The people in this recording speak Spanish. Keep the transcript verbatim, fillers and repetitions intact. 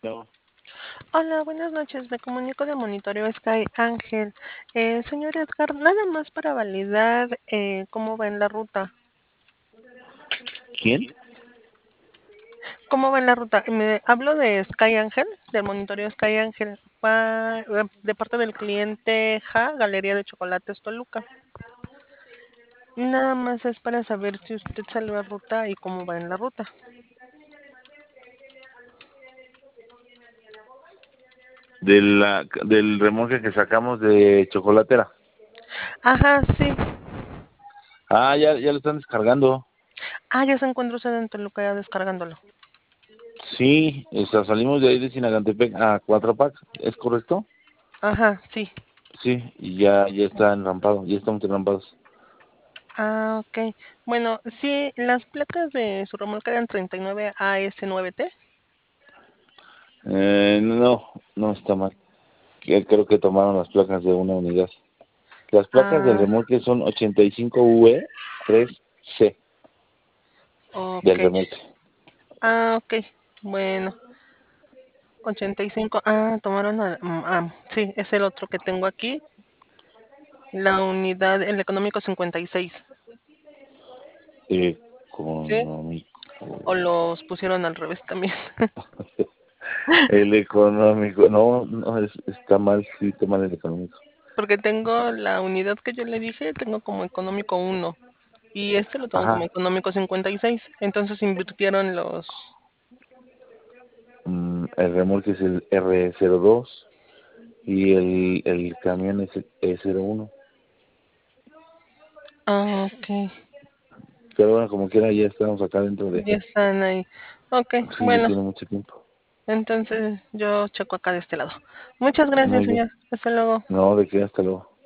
Chao. Hola, buenas noches. Me comunico de Monitoreo Sky Ángel. Eh, señor Edgar, nada más para validar eh, cómo va en la ruta. ¿Quién? ¿Cómo va en la ruta? Me hablo de Sky Ángel, del Monitoreo Sky Ángel. Va eh, de parte del cliente Ja, Galería de Chocolates Toluca. Nada más es para saber si usted salió a ruta y cómo va en la ruta. De la, del remolque que sacamos de chocolatera. Ajá, sí. Ah, ya, ya lo están descargando. Ah, ya se encuentra usted en Toluca ya descargándolo. Sí, o sea, salimos de ahí de Sinagantepec a Cuatro Packs, ¿es correcto? Ajá, sí. Sí, y ya, ya está enrampado, ya estamos enrampados. Ah, ok. Bueno, sí, las placas de su remolque eran treinta y nueve A S nueve T. Eh, no, no está mal. Que- Creo que tomaron las placas de una unidad. Las placas del Ah, remolque son ochenta y cinco U E tres C ok. del remolque. Ah, ok. Bueno, ochenta y cinco. Ah, tomaron. a- mm, ah, sí, es el otro que tengo aquí. La unidad, el económico cincuenta y seis. ¿Sí? O Económico. los pusieron al revés también. El económico, no, no, es, está mal, sí, está mal el económico. Porque tengo la unidad que yo le dije, tengo como económico uno. Y este lo tengo como Ajá, económico cincuenta y seis. Entonces invirtieron los. mm, el remolque es el R cero dos y el, el camión es el E cero uno. Ah, ok. Pero bueno, como quiera, ya estamos acá dentro de... Ya están ahí. Ok, Sí, ya bueno. tiene mucho tiempo. Entonces yo checo acá de este lado. Muchas Muy gracias, bien. señor. Hasta luego. No, de que hasta luego.